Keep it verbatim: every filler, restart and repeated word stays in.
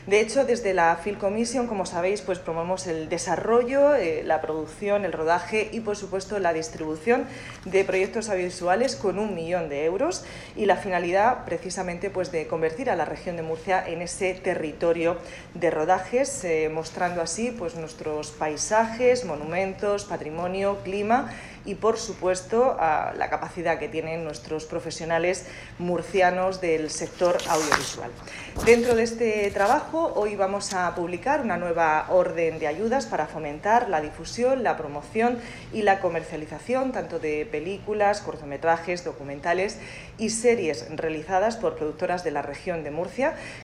De hecho, desde la Film Commission, como sabéis, pues promovemos el desarrollo, eh, la producción, el rodaje y, por supuesto, la distribución de proyectos audiovisuales con un millón de euros y la finalidad, precisamente, pues de convertir a la región de Murcia en ese territorio de rodajes, eh, mostrando así pues nuestros paisajes, monumentos, patrimonio, clima y, por supuesto, a la capacidad que tienen nuestros profesionales murcianos del sector audiovisual. Dentro de este trabajo, hoy vamos a publicar una nueva orden de ayudas para fomentar la difusión, la promoción y la comercialización tanto de películas, cortometrajes, documentales y series realizadas por productoras de la región de Murcia,